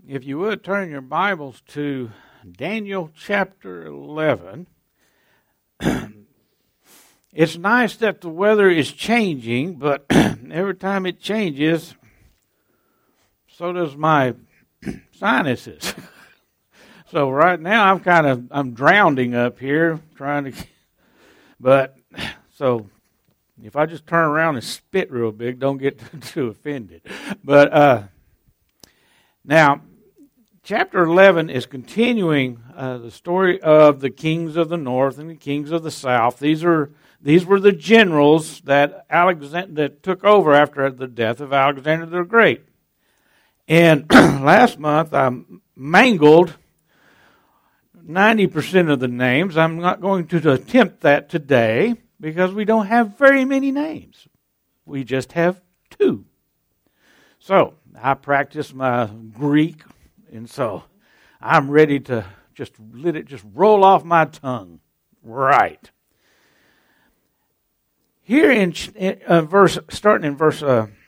If you would, turn your Bibles to Daniel chapter 11. It's nice that the weather is changing, but every time it changes, so does my sinuses. So right now I'm drowning up here trying to, so if I just turn around and spit real big, don't get too offended. But now, chapter 11 is continuing the story of the kings of the north and the kings of the south. These were the generals that took over after the death of Alexander the Great. And last month I mangled 90% of the names. I'm not going to attempt that today because we don't have very many names. We just have two. So I practiced my Greek, and so I'm ready to let it just roll off my tongue. Right. Here starting in verse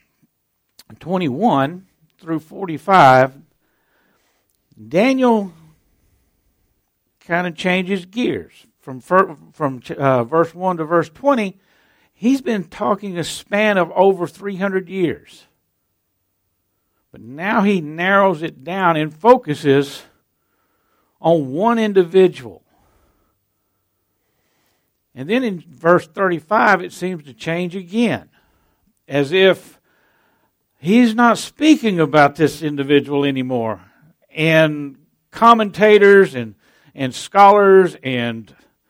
21 through 45, Daniel kind of changes gears. From verse 1 to verse 20, he's been talking a span of over 300 years. But now he narrows it down and focuses on one individual. And then in verse 35, it seems to change again, as if he's not speaking about this individual anymore. And commentators and scholars and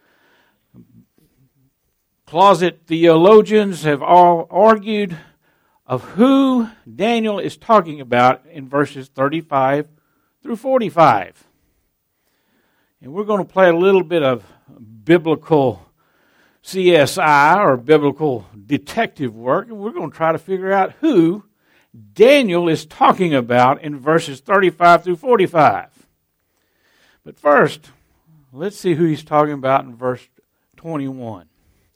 closet theologians have all argued of who Daniel is talking about in verses 35 through 45. And we're going to play a little bit of biblical CSI or biblical detective work, and we're going to try to figure out who Daniel is talking about in verses 35 through 45. But first, let's see who he's talking about in verse 21.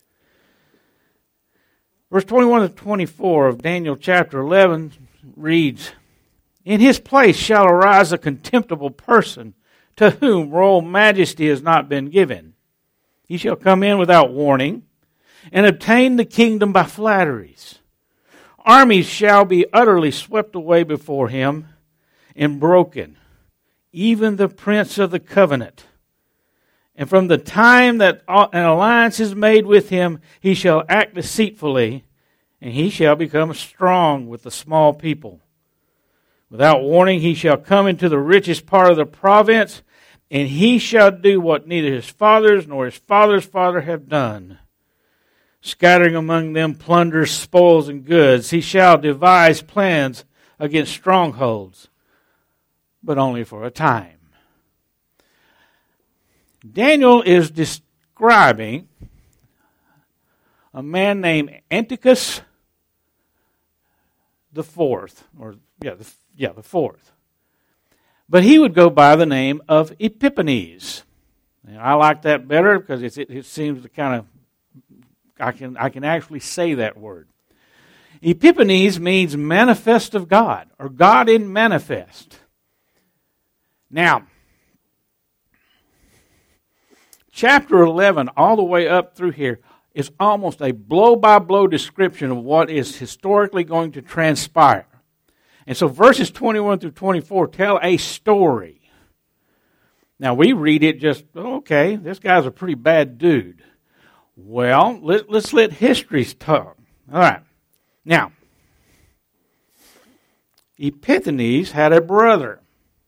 Verse 21 to 24 of Daniel chapter 11 reads, "In his place shall arise a contemptible person, to whom royal majesty has not been given. He shall come in without warning, and obtain the kingdom by flatteries. Armies shall be utterly swept away before him, and broken, even the prince of the covenant. And from the time that an alliance is made with him, he shall act deceitfully, and he shall become strong with the small people. Without warning, he shall come into the richest part of the province, and he shall do what neither his fathers nor his father's father have done, scattering among them plunder, spoils, and goods. He shall devise plans against strongholds, but only for a time." Daniel is describing a man named Antiochus the Fourth, the fourth. But he would go by the name of Epiphanes. And I like that better because it seems to kind of, I can actually say that word. Epiphanes means manifest of God, or God in manifest. Now, chapter 11, all the way up through here, is almost a blow-by-blow description of what is historically going to transpire. And so verses 21 through 24 tell a story. Now, we read it just, okay, this guy's a pretty bad dude. Well, let's let history talk. All right. Now, Epiphanes had a brother.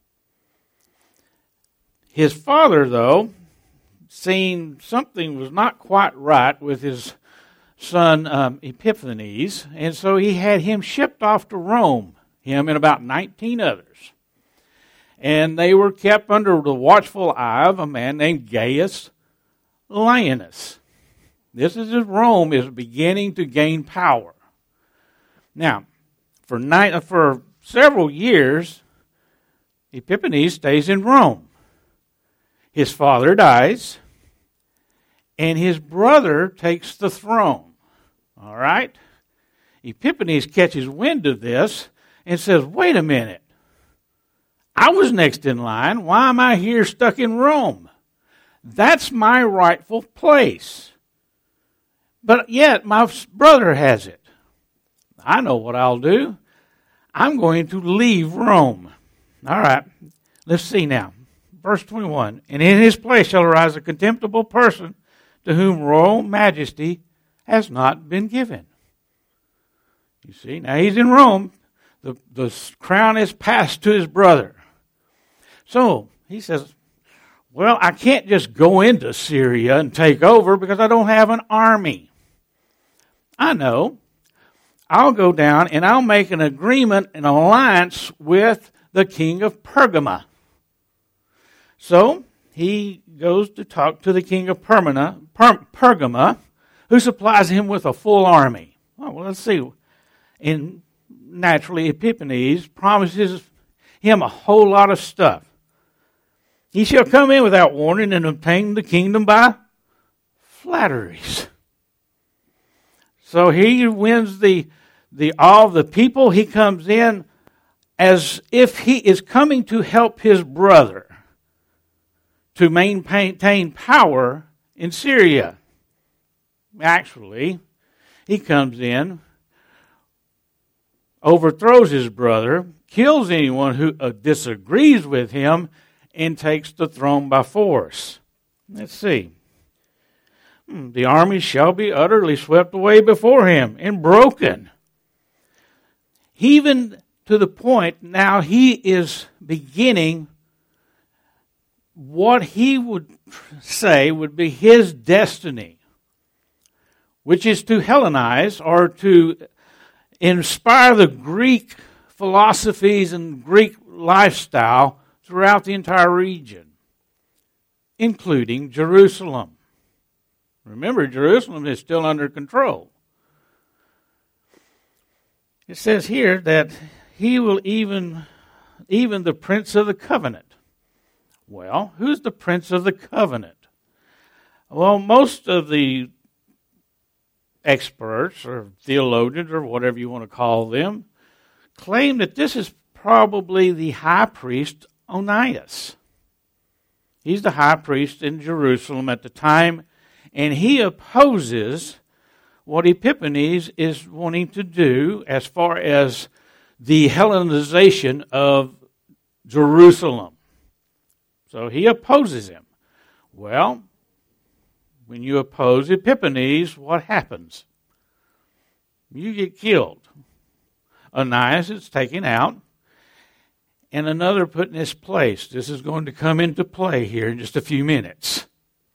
His father, though, seen something was not quite right with his son Epiphanes, and so he had him shipped off to Rome, him and about 19 others. And they were kept under the watchful eye of a man named Gaius Leonius. This is as Rome is beginning to gain power. Now, for several years, Epiphanes stays in Rome. His father dies, and his brother takes the throne. All right? Epiphanes catches wind of this and says, wait a minute. I was next in line. Why am I here stuck in Rome? That's my rightful place. But yet my brother has it. I know what I'll do. I'm going to leave Rome. All right, let's see now. Verse 21, and in his place shall arise a contemptible person to whom royal majesty has not been given. You see, now he's in Rome. The crown is passed to his brother. So he says, well, I can't just go into Syria and take over because I don't have an army. I know. I'll go down and I'll make an agreement, an alliance with the king of Pergama. So he goes to talk to the king of Pergama, who supplies him with a full army. Well, let's see. And naturally, Epiphanes promises him a whole lot of stuff. He shall come in without warning and obtain the kingdom by flatteries. So he wins the all the people. He comes in as if he is coming to help his brother to maintain power in Syria. Actually, he comes in, overthrows his brother, kills anyone who disagrees with him, and takes the throne by force. Let's see. The army shall be utterly swept away before him and broken. Even to the point now he is beginning what he would say would be his destiny, which is to Hellenize or to inspire the Greek philosophies and Greek lifestyle throughout the entire region, including Jerusalem. Remember, Jerusalem is still under control. It says here that he will even the Prince of the Covenant. Well, who's the Prince of the Covenant? Well, most of the experts or theologians or whatever you want to call them claim that this is probably the high priest Onias. He's the high priest in Jerusalem at the time, and he opposes what Epiphanes is wanting to do as far as the Hellenization of Jerusalem. So he opposes him. Well, when you oppose Epiphanes, what happens? You get killed. Onias is taken out, and another put in his place. This is going to come into play here in just a few minutes.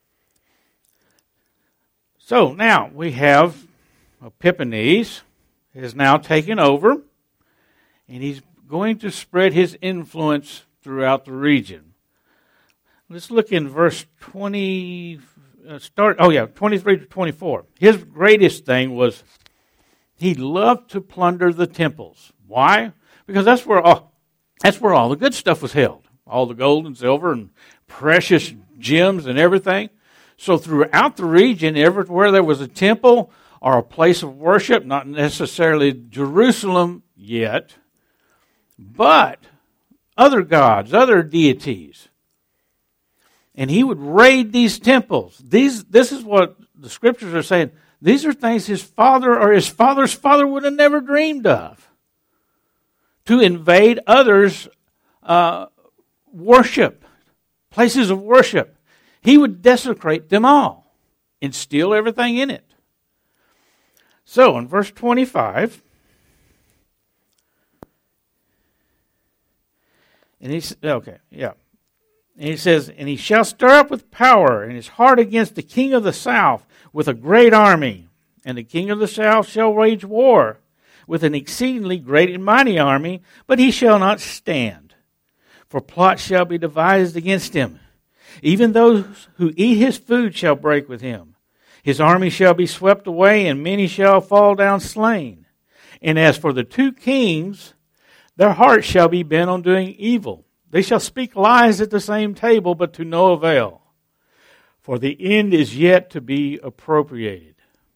So now we have Epiphanes has now taken over, and he's going to spread his influence throughout the region. Let's look in verse 23 to 24. His greatest thing was he loved to plunder the temples. Why? Because that's where all the good stuff was held. All the gold and silver and precious gems and everything. So throughout the region, everywhere there was a temple or a place of worship, not necessarily Jerusalem yet, but other gods, other deities. And he would raid these temples. This is what the scriptures are saying. These are things his father or his father's father would have never dreamed of. To invade others' worship, places of worship. He would desecrate them all and steal everything in it. So in verse 25, and he says, and he shall stir up with power in his heart against the king of the south with a great army. And the king of the south shall wage war with an exceedingly great and mighty army, but he shall not stand. For plots shall be devised against him. Even those who eat his food shall break with him. His army shall be swept away, and many shall fall down slain. And as for the two kings, their hearts shall be bent on doing evil. They shall speak lies at the same table, but to no avail. For the end is yet to be appropriated.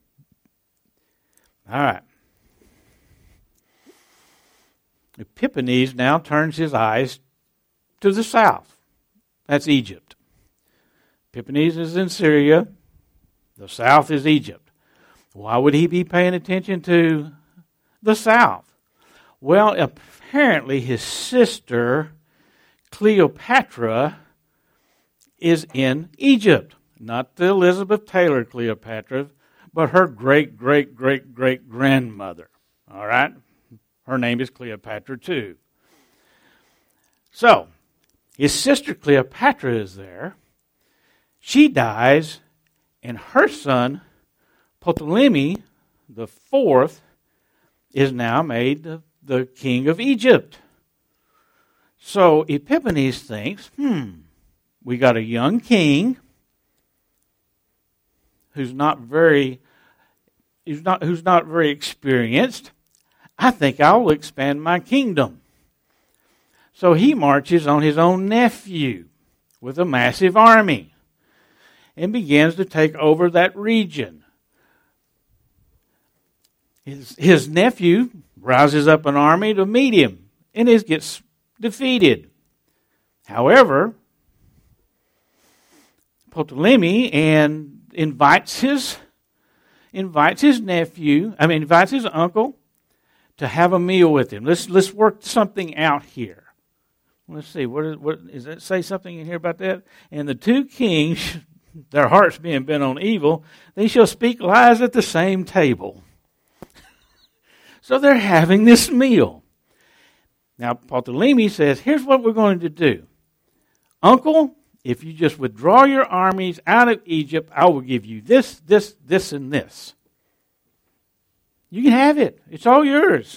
All right. Epiphanes now turns his eyes to the south. That's Egypt. Epiphanes is in Syria. The south is Egypt. Why would he be paying attention to the south? Well, apparently his sister Cleopatra is in Egypt. Not the Elizabeth Taylor Cleopatra, but her great-great-great-great-grandmother. All right? Her name is Cleopatra too. So, his sister Cleopatra is there. She dies, and her son, Ptolemy the fourth, is now made the king of Egypt. So Epiphanes thinks, we got a young king who's not very experienced. I think I'll expand my kingdom. So he marches on his own nephew with a massive army and begins to take over that region. His nephew rouses up an army to meet him, and he gets defeated. However, Ptolemy invites his uncle to have a meal with him. Let's work something out here. Let's see, what does it say something in here about that? And the two kings, their hearts being bent on evil, they shall speak lies at the same table. So they're having this meal. Now, Ptolemy says, here's what we're going to do. Uncle, if you just withdraw your armies out of Egypt, I will give you this, this, this, and this. You can have it. It's all yours.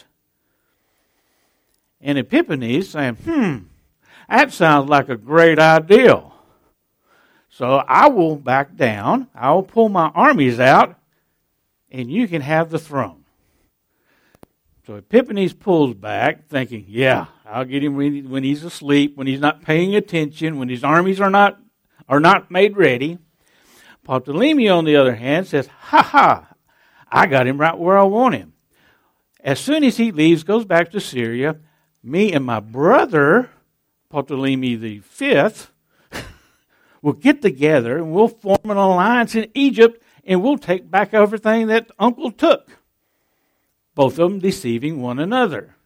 And Epiphanes saying, that sounds like a great idea. So I will back down. I will pull my armies out, and you can have the throne. So Epiphanes pulls back, thinking, yeah, I'll get him when he's asleep, when he's not paying attention, when his armies are not made ready. Ptolemy, on the other hand, says, I got him right where I want him. As soon as he leaves, goes back to Syria, me and my brother, Ptolemy the fifth, will get together and we'll form an alliance in Egypt and we'll take back everything that Uncle took. Both of them deceiving one another.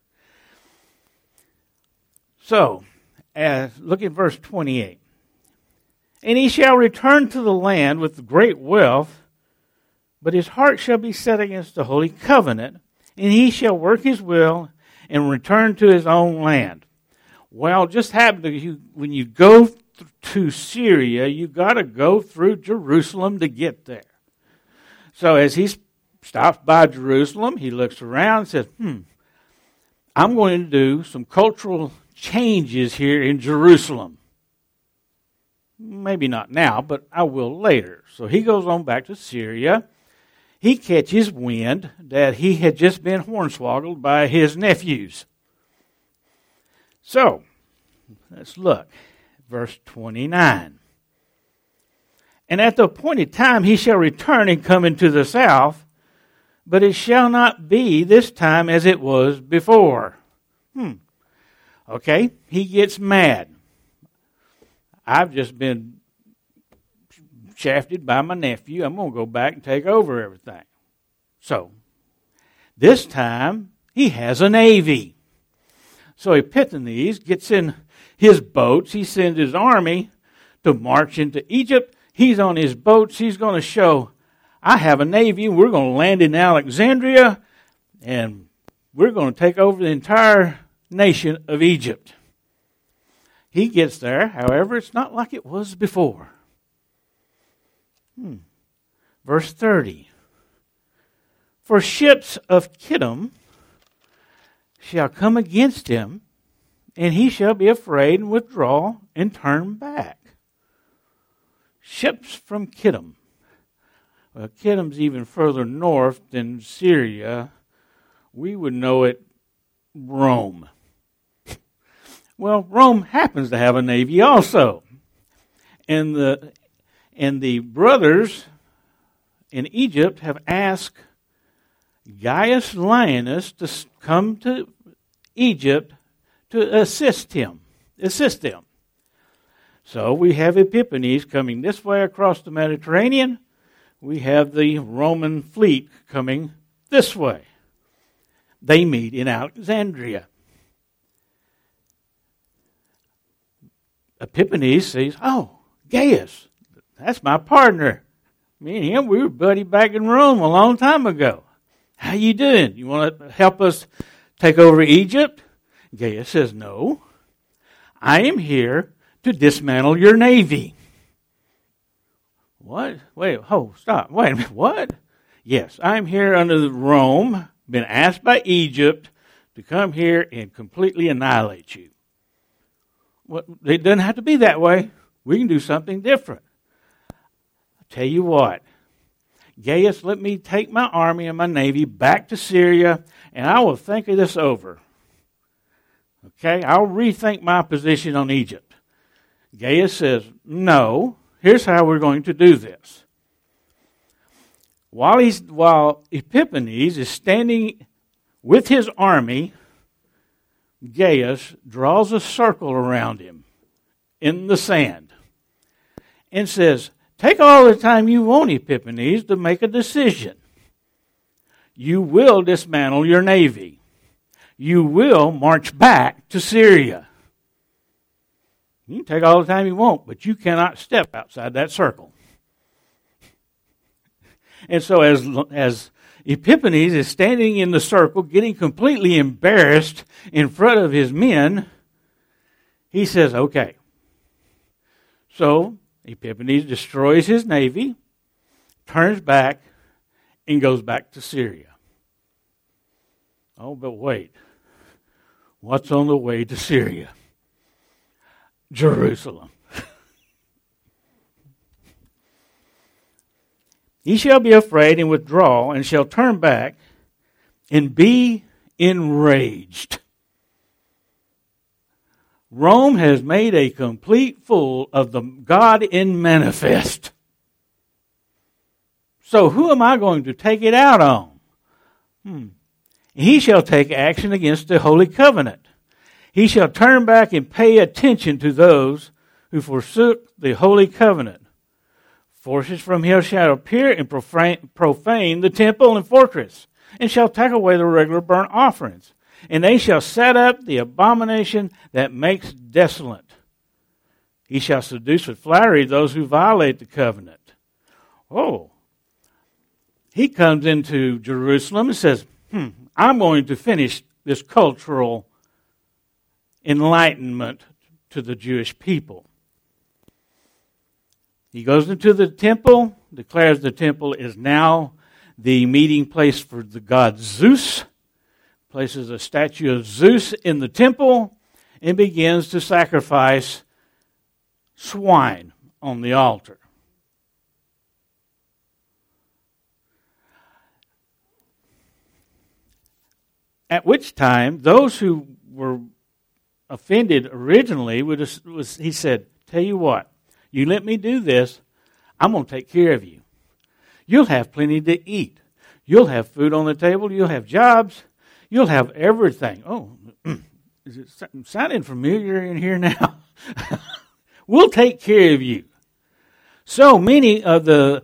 So, look at verse 28. And he shall return to the land with great wealth, but his heart shall be set against the holy covenant, and he shall work his will and return to his own land. Well, just happened to when you go to Syria, you got to go through Jerusalem to get there. So as he stops by Jerusalem, he looks around and says, I'm going to do some cultural changes here in Jerusalem. Maybe not now, but I will later. So he goes on back to Syria. He catches wind that he had just been hornswoggled by his nephews. So, let's look. Verse 29. And at the appointed time he shall return and come into the south, but it shall not be this time as it was before. Okay, he gets mad. I've just been shafted by my nephew. I'm going to go back and take over everything. So, this time, he has a navy. So Epiphanes gets in his boats. He sends his army to march into Egypt. He's on his boats. He's going to show, I have a navy. We're going to land in Alexandria, and we're going to take over the entire nation of Egypt. He gets there. However, it's not like it was before. Verse 30. For ships of Kittim shall come against him, and he shall be afraid and withdraw and turn back. Ships from Kittim. Well, Kittim's even further north than Syria. We would know it Rome. Well, Rome happens to have a navy also. And the brothers in Egypt have asked Gaius Lionus to come to Egypt to assist them. So we have Epiphanes coming this way across the Mediterranean. We have the Roman fleet coming this way. They meet in Alexandria. Epiphanes says, "Oh, Gaius, that's my partner. Me and him, we were buddy back in Rome a long time ago. How you doing? You want to help us take over Egypt?" Gaius says, "No. I am here to dismantle your navy." What? Wait, stop. Wait a minute, what? Yes, I'm here under Rome, been asked by Egypt to come here and completely annihilate you. Well, it doesn't have to be that way. We can do something different. I'll tell you what. Gaius, let me take my army and my navy back to Syria, and I will think this over. Okay, I'll rethink my position on Egypt. Gaius says, "No, here's how we're going to do this." While Epiphanes is standing with his army, Gaius draws a circle around him in the sand and says, "Take all the time you want, Epiphanes, to make a decision. You will dismantle your navy. You will march back to Syria. You can take all the time you want, but you cannot step outside that circle." And so as Epiphanes is standing in the circle, getting completely embarrassed in front of his men, he says, "Okay." So Epiphanes destroys his navy, turns back, and goes back to Syria. Oh, but wait. What's on the way to Syria? Jerusalem. "He shall be afraid and withdraw, and shall turn back and be enraged." Rome has made a complete fool of the God in manifest. So who am I going to take it out on? He shall take action against the Holy Covenant. He shall turn back and pay attention to those who forsook the Holy Covenant. Forces from hell shall appear and profane the temple and fortress, and shall take away the regular burnt offerings. And they shall set up the abomination that makes desolate. He shall seduce with flattery those who violate the covenant. Oh, he comes into Jerusalem and says, I'm going to finish this cultural enlightenment to the Jewish people. He goes into the temple, declares the temple is now the meeting place for the god Zeus, places a statue of Zeus in the temple, and begins to sacrifice swine on the altar. At which time, those who were offended originally, he said, "Tell you what, you let me do this, I'm going to take care of you. You'll have plenty to eat. You'll have food on the table. You'll have jobs. You'll have everything." Oh, is it sounding familiar in here now? We'll take care of you. So many of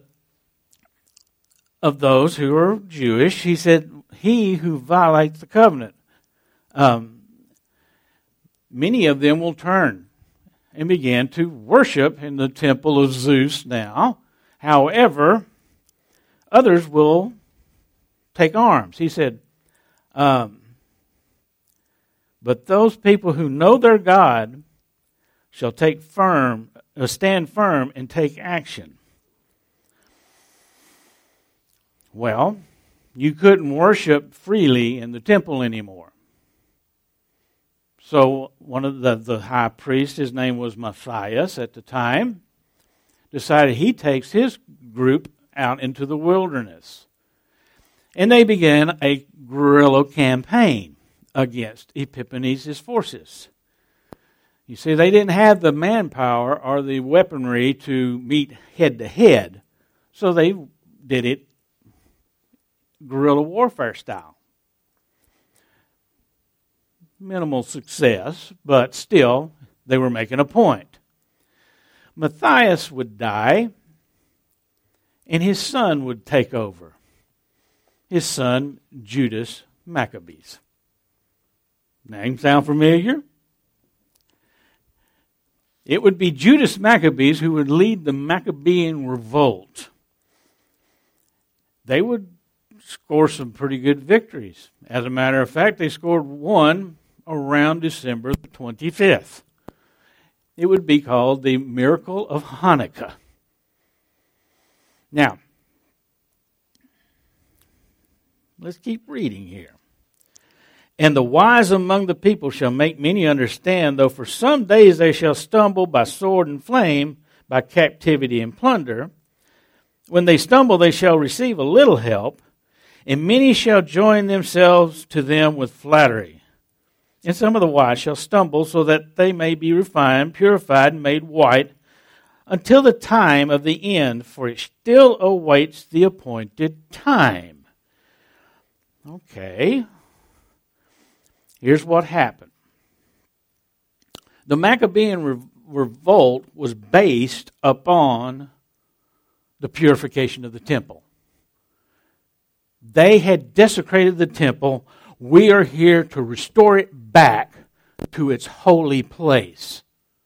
those who are Jewish, he said, he who violates the covenant, many of them will turn and begin to worship in the temple of Zeus now. However, others will take arms. He said, but those people who know their God shall stand firm and take action. Well, you couldn't worship freely in the temple anymore. So one of the high priests, his name was Matthias at the time, decided he takes his group out into the wilderness. And they began a guerrilla campaign against Epiphanes' forces. You see, they didn't have the manpower or the weaponry to meet head-to-head, so they did it guerrilla warfare style. Minimal success, but still, they were making a point. Matthias would die, and his son would take over. His son, Judas Maccabees. Name sound familiar? It would be Judas Maccabees who would lead the Maccabean revolt. They would score some pretty good victories. As a matter of fact, they scored one around December the 25th. It would be called the Miracle of Hanukkah. Now, let's keep reading here. And the wise among the people shall make many understand, though for some days they shall stumble by sword and flame, by captivity and plunder. When they stumble, they shall receive a little help, and many shall join themselves to them with flattery. And some of the wise shall stumble, so that they may be refined, purified, and made white, until the time of the end, for it still awaits the appointed time. Okay. Here's what happened. The Maccabean revolt was based upon the purification of the temple. They had desecrated the temple. We are here to restore it back to its holy place.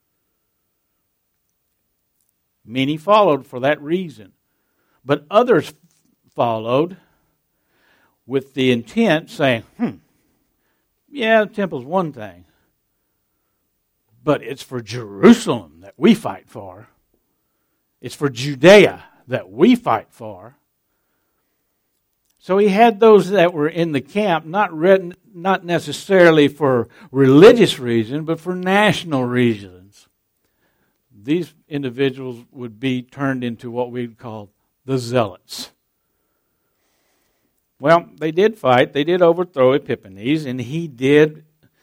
Many followed for that reason, but others followed with the intent saying, yeah, the temple's one thing, but it's for Jerusalem that we fight for. It's for Judea that we fight for. So he had those that were in the camp, not necessarily for religious reasons, but for national reasons. These individuals would be turned into what we'd call the zealots. Well, they did fight. They did overthrow Epiphanes, and he did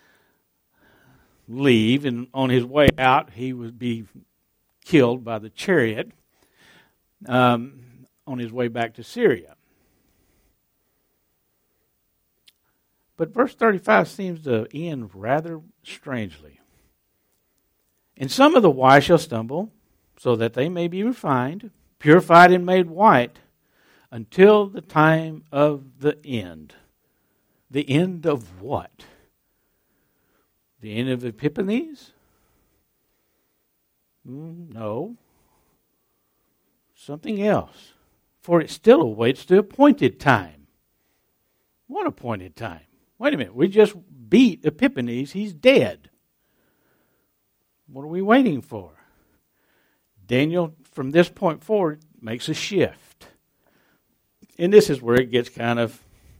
leave. And on his way out, he would be killed by the chariot on his way back to Syria. But verse 35 seems to end rather strangely. And some of the wise shall stumble, so that they may be refined, purified, and made white, until the time of the end. The end of what? The end of Epiphanes? No. Something else. For it still awaits the appointed time. What appointed time? Wait a minute. We just beat Epiphanes. He's dead. What are we waiting for? Daniel, from this point forward, makes a shift. And this is where it gets kind of,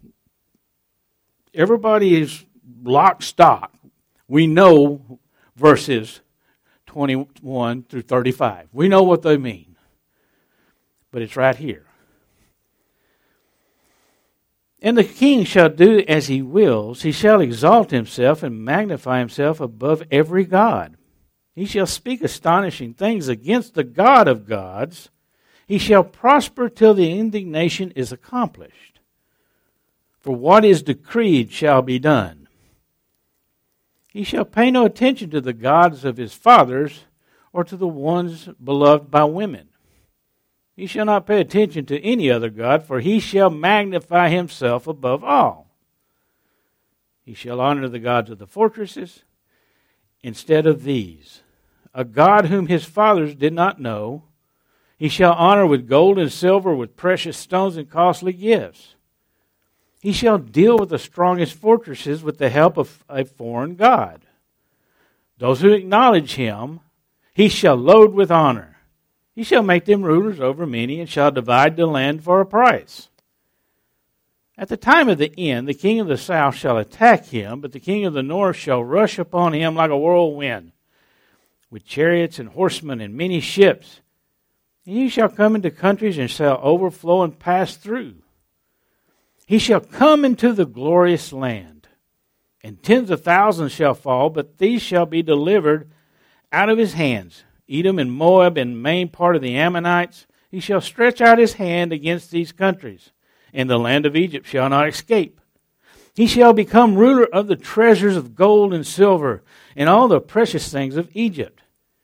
everybody is lock stock. We know verses 21 through 35. We know what they mean. But it's right here. And the king shall do as he wills. He shall exalt himself and magnify himself above every god. He shall speak astonishing things against the God of gods. He shall prosper till the indignation is accomplished. For what is decreed shall be done. He shall pay no attention to the gods of his fathers, or to the ones beloved by women. He shall not pay attention to any other god, for he shall magnify himself above all. He shall honor the gods of the fortresses instead of these, a God whom his fathers did not know. He shall honor with gold and silver, with precious stones and costly gifts. He shall deal with the strongest fortresses with the help of a foreign god. Those who acknowledge him, he shall load with honor. He shall make them rulers over many, and shall divide the land for a price. At the time of the end, the king of the south shall attack him, but the king of the north shall rush upon him like a whirlwind, with chariots and horsemen and many ships. And he shall come into countries and shall overflow and pass through. He shall come into the glorious land, and tens of thousands shall fall, but these shall be delivered out of his hands. Edom and Moab and main part of the Ammonites, he shall stretch out his hand against these countries, and the land of Egypt shall not escape. He shall become ruler of the treasures of gold and silver, and all the precious things of Egypt.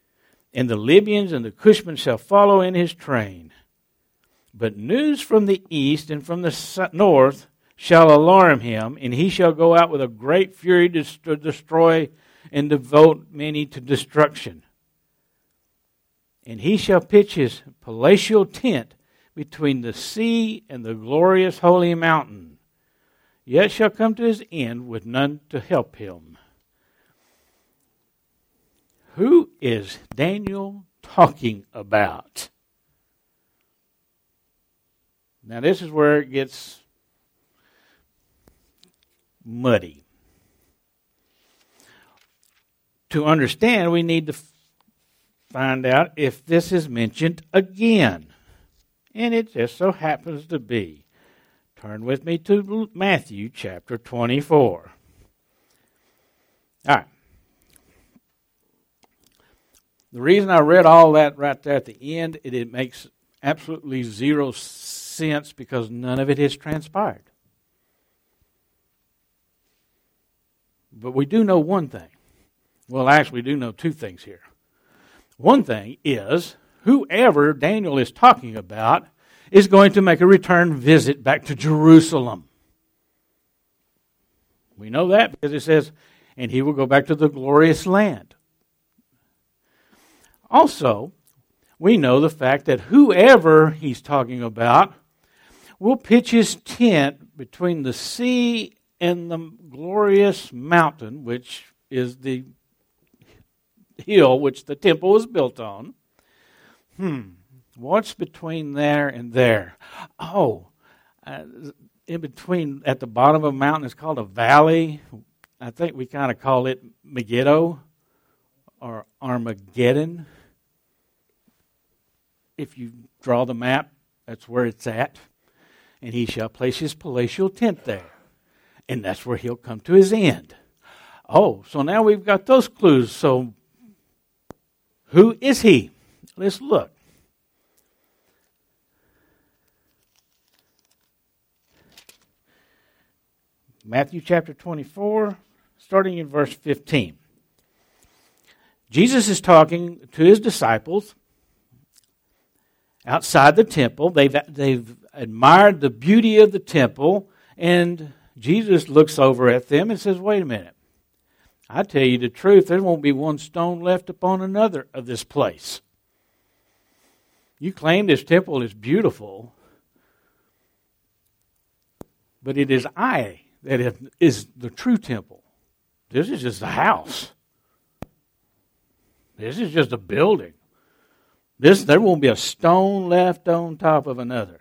and the Libyans and the Cushites shall follow in his train. But news from the east and from the north shall alarm him, and he shall go out with a great fury to destroy and devote many to destruction. And he shall pitch his palatial tent between the sea and the glorious holy mountain, yet shall come to his end with none to help him. Who is Daniel talking about? Now this is where it gets muddy. To understand, we need to find out if this is mentioned again. And it just so happens to be. Turn with me to Matthew chapter 24. All right. The reason I read all that right there at the end, it makes absolutely zero sense because none of it has transpired. But we do know one thing. Well, actually, we do know two things here. One thing is, whoever Daniel is talking about is going to make a return visit back to Jerusalem. We know that because it says, and he will go back to the glorious land. Also, we know the fact that whoever he's talking about will pitch his tent between the sea and the glorious mountain, which is the hill which the temple was built on. What's between there and there? In between, at the bottom of a mountain, is called a valley. I think we kind of call it Megiddo or Armageddon. If you draw the map, that's where it's at. And he shall place his palatial tent there. And that's where he'll come to his end. Oh, so now we've got those clues. So, who is he? Let's look. Matthew chapter 24, starting in verse 15. Jesus is talking to his disciples outside the temple. They've admired the beauty of the temple, and Jesus looks over at them and says, wait a minute. I tell you the truth, there won't be one stone left upon another of this place. You claim this temple is beautiful, but it is I that is the true temple. This is just a house. This is just a building. There won't be a stone left on top of another.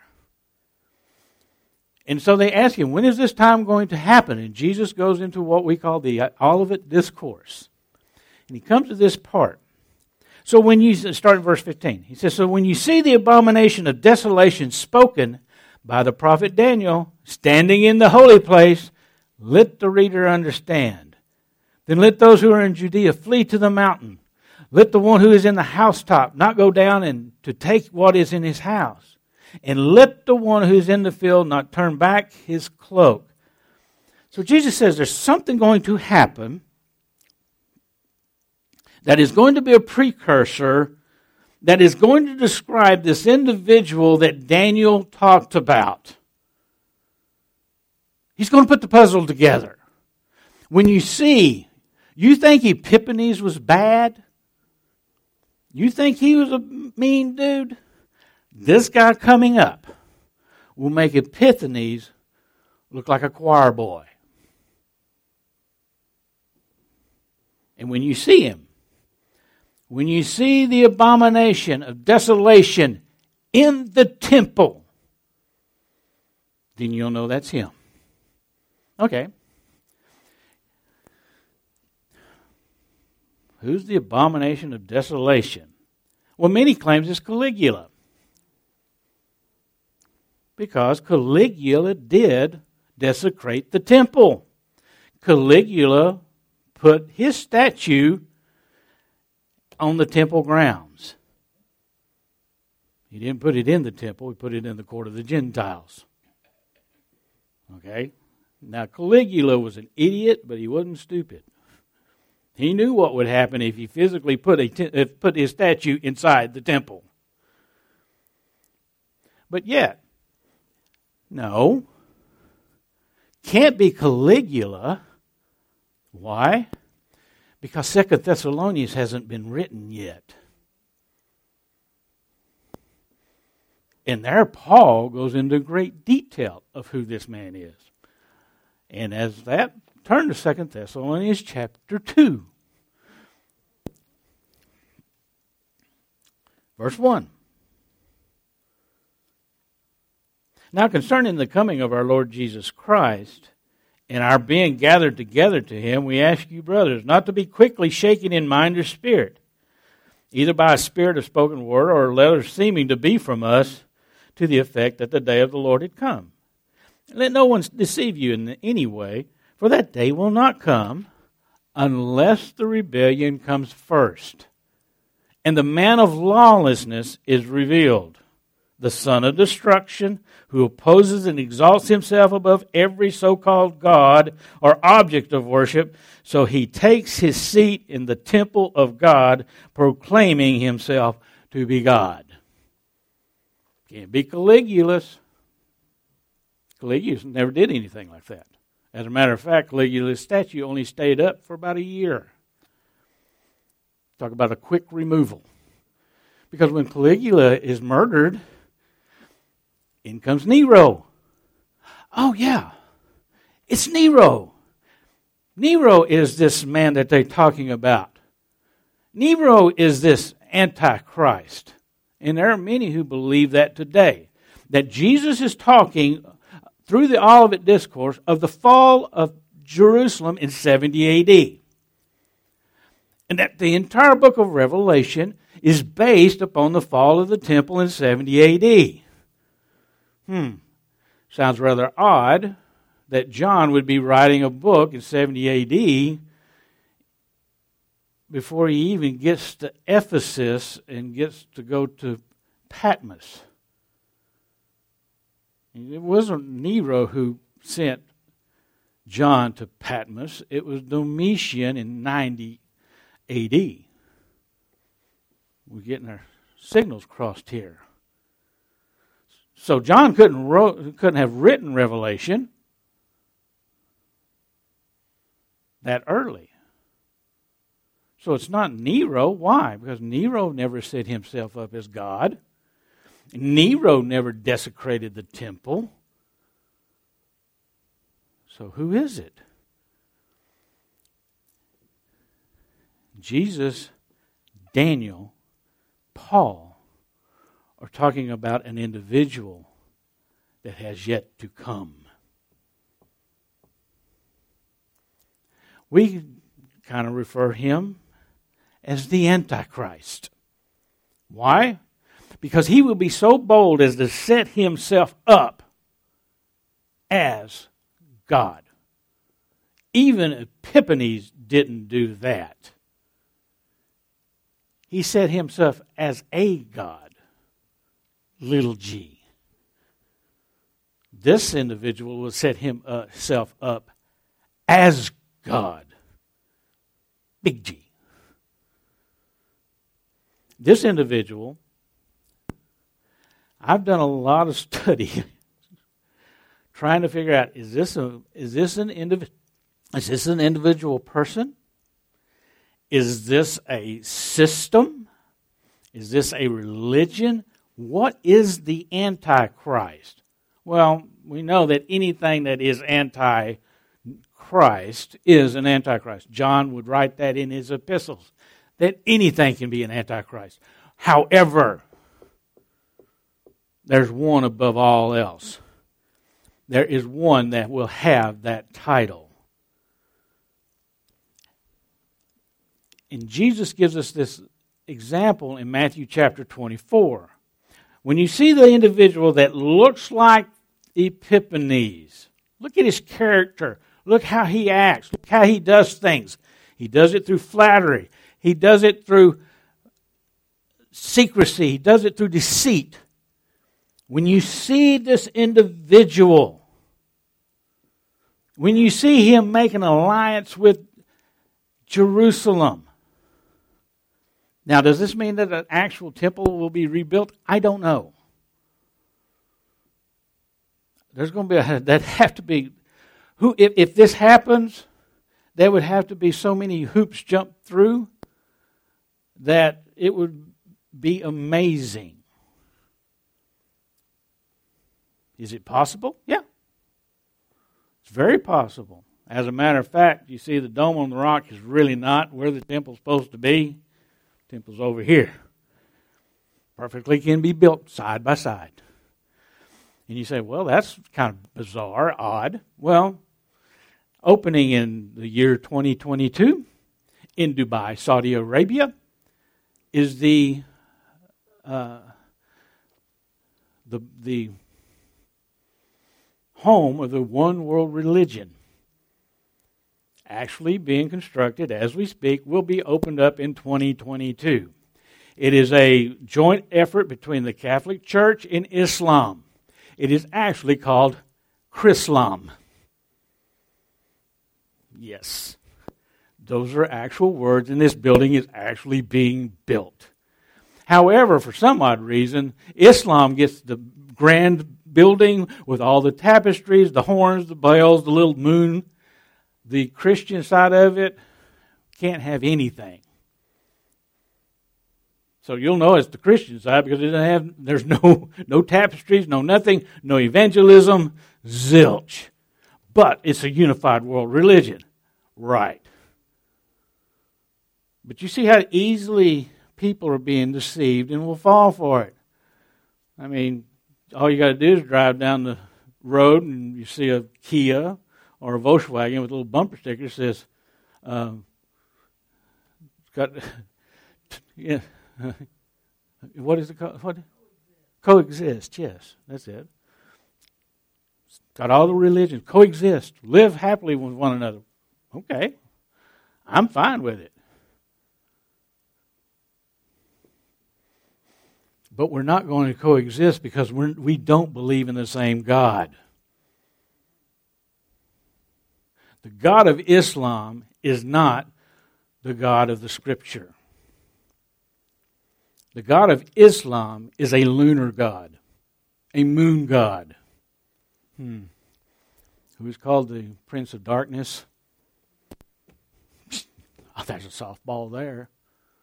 And so they ask him, when is this time going to happen? And Jesus goes into what we call the Olivet Discourse. And he comes to this part. So when you start in verse 15, he says, so when you see the abomination of desolation spoken by the prophet Daniel standing in the holy place, let the reader understand. Then let those who are in Judea flee to the mountain. Let the one who is in the housetop not go down and to take what is in his house. And let the one who is in the field not turn back his cloak. So Jesus says there's something going to happen that is going to be a precursor that is going to describe this individual that Daniel talked about. He's going to put the puzzle together. When you think Epiphanes was bad? You think he was a mean dude? This guy coming up will make Epiphanes look like a choir boy. And when you see him, when you see the abomination of desolation in the temple, then you'll know that's him. Okay. Who's the abomination of desolation? Well, many claims it's Caligula. Because Caligula did desecrate the temple. Caligula put his statue on the temple grounds. He didn't put it in the temple, he put it in the court of the Gentiles. Okay? Now, Caligula was an idiot, but he wasn't stupid. He knew what would happen if he physically put his statue inside the temple. But yet, no, can't be Caligula. Why? Because 2 Thessalonians hasn't been written yet. And there Paul goes into great detail of who this man is. And as that, turn to 2 Thessalonians chapter 2. Verse 1. Now concerning the coming of our Lord Jesus Christ and our being gathered together to him, we ask you, brothers, not to be quickly shaken in mind or spirit, either by a spirit of spoken word or a letter seeming to be from us, to the effect that the day of the Lord had come. Let no one deceive you in any way, for that day will not come unless the rebellion comes first, and the man of lawlessness is revealed, the son of destruction, who opposes and exalts himself above every so-called God or object of worship, so he takes his seat in the temple of God, proclaiming himself to be God. Can't be Caligula's. Caligula never did anything like that. As a matter of fact, Caligula's statue only stayed up for about a year. Talk about a quick removal. Because when Caligula is murdered, in comes Nero. Oh yeah, it's Nero. Nero is this man that they're talking about. Nero is this Antichrist. And there are many who believe that today. That Jesus is talking through the Olivet Discourse of the fall of Jerusalem in 70 A.D. And that the entire book of Revelation is based upon the fall of the temple in 70 A.D. Sounds rather odd that John would be writing a book in 70 A.D. before he even gets to Ephesus and gets to go to Patmos. It wasn't Nero who sent John to Patmos. It was Domitian in 90 A.D. We're getting our signals crossed here. So John couldn't have written Revelation that early. So it's not Nero. Why? Because Nero never set himself up as God. Nero never desecrated the temple. So who is it? Jesus, Daniel, Paul are talking about an individual that has yet to come. We kind of refer him as the Antichrist. Why? Because he will be so bold as to set himself up as God. Even Epiphanes didn't do that. He set himself as a God. Little g. This individual will set himself up as God. Big G. This individual, I've done a lot of study trying to figure out, is this an individual person? Is this a system? Is this a religion? What is the Antichrist? Well, we know that anything that is Antichrist is an Antichrist. John would write that in his epistles, that anything can be an Antichrist. However, there's one above all else. There is one that will have that title. And Jesus gives us this example in Matthew chapter 24. When you see the individual that looks like Epiphanes, look at his character. Look how he acts. Look how he does things. He does it through flattery. He does it through secrecy. He does it through deceit. When you see this individual, when you see him make an alliance with Jerusalem. Now, does this mean that an actual temple will be rebuilt? I don't know. There's going to be if this happens, there would have to be so many hoops jumped through that it would be amazing. Is it possible? Yeah. It's very possible. As a matter of fact, you see the Dome on the Rock is really not where the temple's supposed to be. The temple's over here. Perfectly can be built side by side. And you say, well, that's kind of bizarre, odd. Well, opening in the year 2022 in Dubai, Saudi Arabia, is the home of the one world religion. Actually being constructed as we speak, will be opened up in 2022. It is a joint effort between the Catholic Church and Islam. It is actually called Chrislam. Yes, those are actual words, and this building is actually being built. However, for some odd reason, Islam gets the grand building with all the tapestries, the horns, the bells, the little moon. The Christian side of it can't have anything. So you'll know it's the Christian side because there's no tapestries, no nothing, no evangelism, zilch. But it's a unified world religion. Right. But you see how easily people are being deceived and will fall for it. I mean, all you got to do is drive down the road and you see a Kia or a Volkswagen with a little bumper sticker that says, what is it called? What? Coexist, yes, that's it. It's got all the religions. Coexist. Live happily with one another. Okay, I'm fine with it. But we're not going to coexist because we don't believe in the same God. The God of Islam is not the God of the Scripture. The God of Islam is a lunar god, a moon god, who is called the Prince of Darkness. Oh, there's a softball there.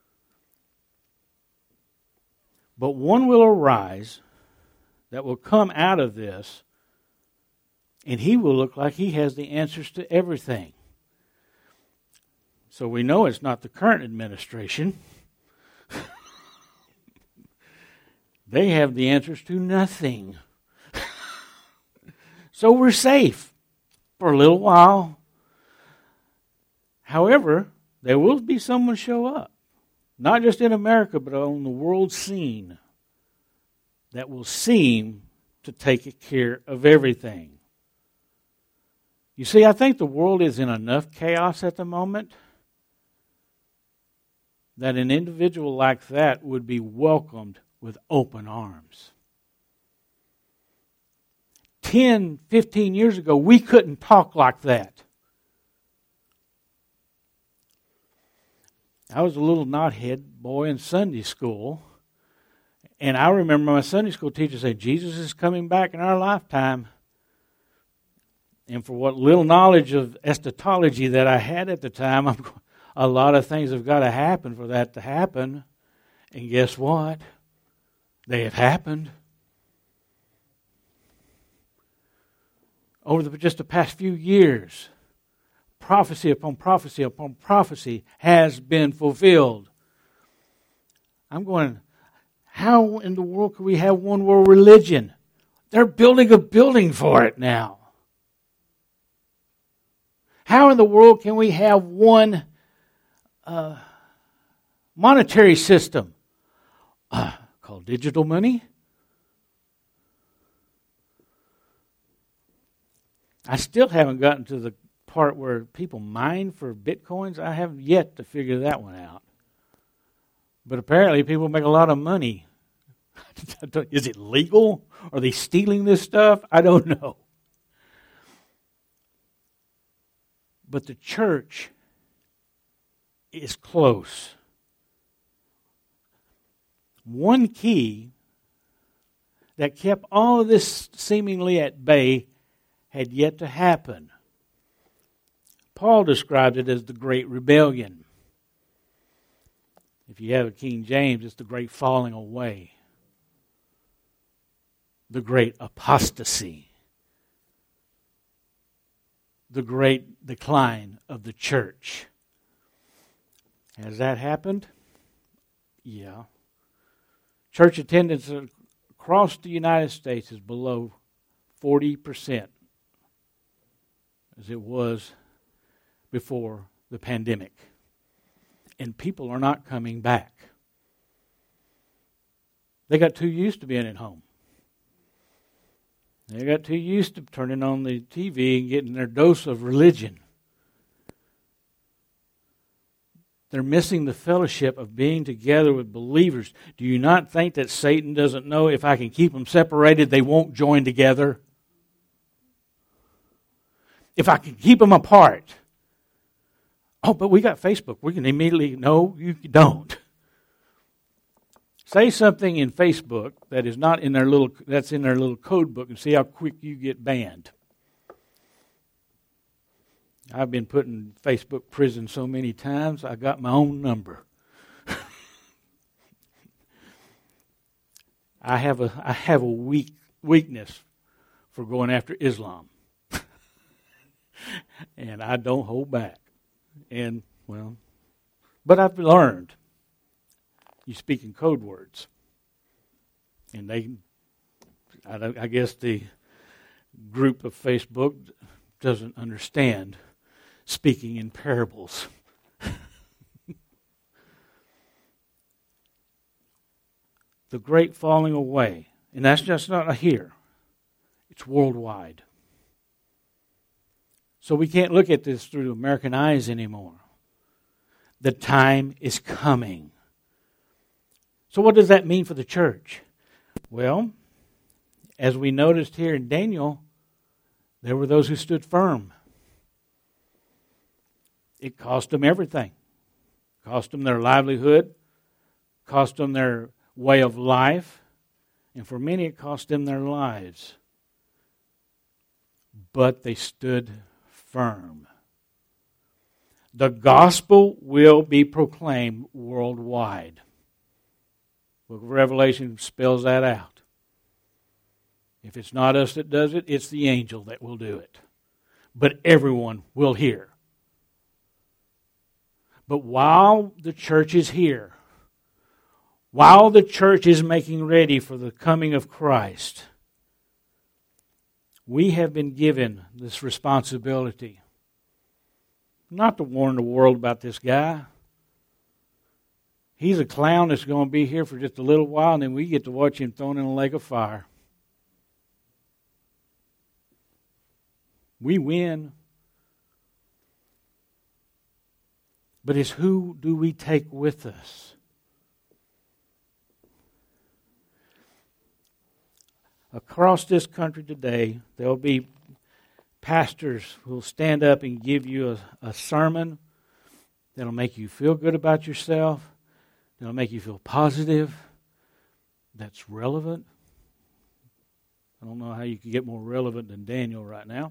But one will arise that will come out of this, and he will look like he has the answers to everything. So we know it's not the current administration. They have the answers to nothing. So we're safe for a little while. However, there will be someone show up, not just in America, but on the world scene, that will seem to take care of everything. You see, I think the world is in enough chaos at the moment that an individual like that would be welcomed with open arms. 10, 15 years ago, we couldn't talk like that. I was a little knothead boy in Sunday school, and I remember my Sunday school teacher saying, Jesus is coming back in our lifetime. And for what little knowledge of eschatology that I had at the time, a lot of things have got to happen for that to happen. And guess what? They have happened. Over just the past few years, prophecy upon prophecy upon prophecy has been fulfilled. I'm going, how in the world can we have one world religion? They're building a building for it now. How in the world can we have one monetary system called digital money? I still haven't gotten to the part where people mine for bitcoins. I have yet to figure that one out. But apparently people make a lot of money. Is it legal? Are they stealing this stuff? I don't know. But the church is close. One key that kept all of this seemingly at bay had yet to happen. Paul described it as the Great Rebellion. If you have a King James, it's the great falling away, the great apostasy, the great decline of the church. Has that happened? Yeah. Church attendance across the United States is below 40% as it was before the pandemic. And people are not coming back. They got too used to being at home. They got too used to turning on the TV and getting their dose of religion. They're missing the fellowship of being together with believers. Do you not think that Satan doesn't know if I can keep them separated, they won't join together? If I can keep them apart. Oh, but we got Facebook. We can immediately, no, you don't. Say something in Facebook that is not in their that's in their little code book and see how quick you get banned. I've been put in Facebook prison so many times, I got my own number. I have a weakness for going after Islam. And I don't hold back. And, well, but I've learned you speak in code words. And I guess the group of Facebook doesn't understand speaking in parables. The great falling away, and that's just not here. It's worldwide. So we can't look at this through American eyes anymore. The time is coming. So what does that mean for the church? Well, as we noticed here in Daniel, there were those who stood firm. It cost them everything. Cost them their livelihood. Cost them their way of life. And for many it cost them their lives. But they stood firm. The gospel will be proclaimed worldwide. Book of Revelation spells that out. If it's not us that does it, it's the angel that will do it. But everyone will hear. But while the church is here, while the church is making ready for the coming of Christ, we have been given this responsibility. Not to warn the world about this guy. He's a clown that's going to be here for just a little while, and then we get to watch him thrown in a lake of fire. We win. But it's who do we take with us? Across this country today, there will be pastors who will stand up and give you a sermon that will make you feel good about yourself, that will make you feel positive, that's relevant. I don't know how you can get more relevant than Daniel right now.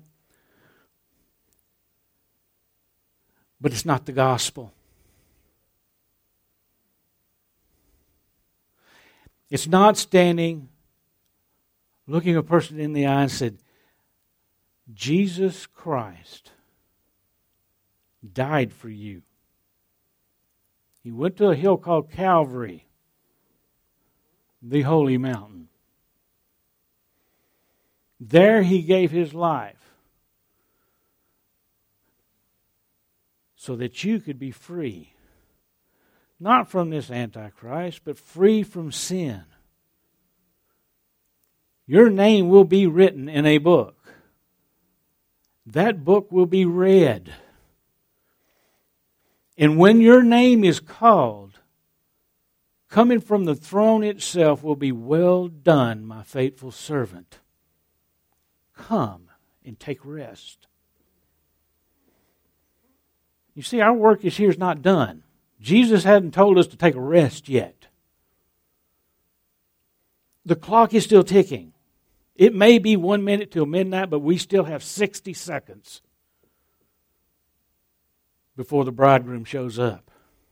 But it's not the gospel. It's not standing, looking a person in the eye and said, Jesus Christ died for you. He went to a hill called Calvary, the holy mountain. There he gave his life so that you could be free. Not from this Antichrist, but free from sin. Your name will be written in a book. That book will be read. And when your name is called, coming from the throne itself will be, well done, my faithful servant. Come and take rest. You see, our work is here is not done. Jesus hadn't told us to take a rest yet. The clock is still ticking. It may be 1 minute till midnight, but we still have 60 seconds before the bridegroom shows up.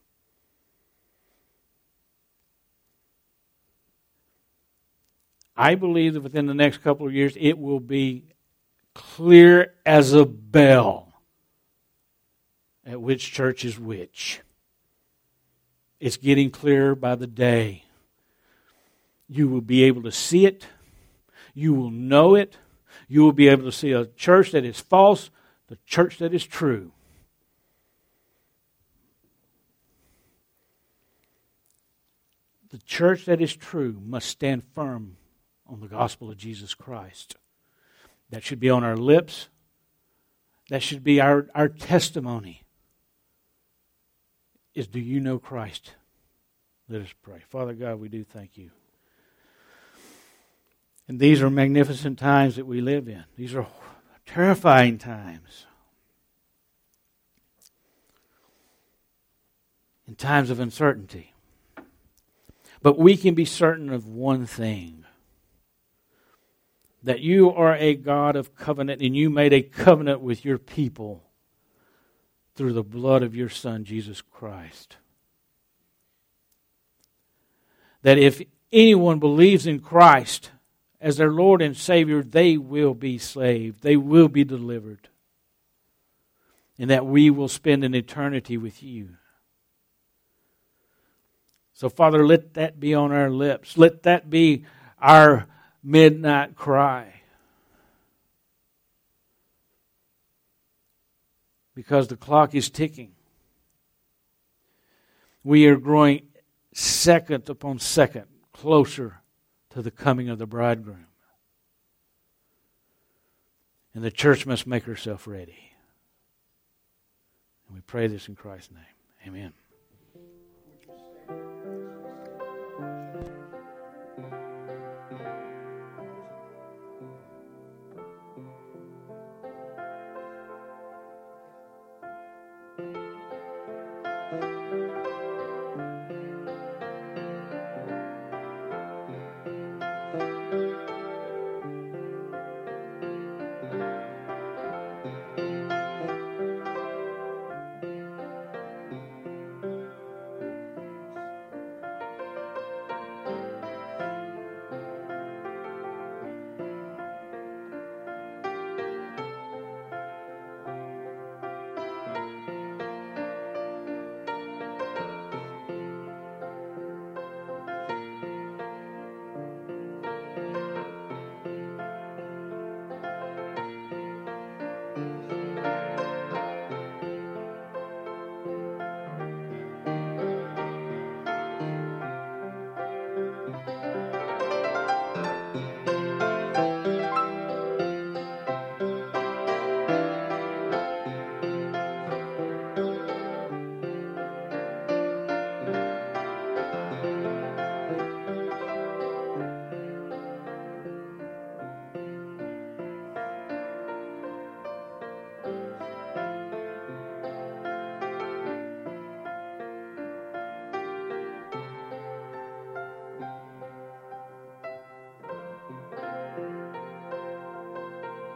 I believe that within the next couple of years, it will be clear as a bell at which church is which. It's getting clearer by the day. You will be able to see it. You will know it. You will be able to see a church that is false, the church that is true. The church that is true must stand firm on the gospel of Jesus Christ. That should be on our lips. That should be our testimony. Is, do you know Christ? Let us pray. Father God, we do thank you. And these are magnificent times that we live in. These are terrifying times. In times of uncertainty. But we can be certain of one thing. That you are a God of covenant, and you made a covenant with your people through the blood of your Son, Jesus Christ. That if anyone believes in Christ as their Lord and Savior, they will be saved. They will be delivered. And that we will spend an eternity with you. So, Father, let that be on our lips. Let that be our midnight cry. Because the clock is ticking. We are growing second upon second closer to the coming of the bridegroom. And the church must make herself ready. And we pray this in Christ's name. Amen.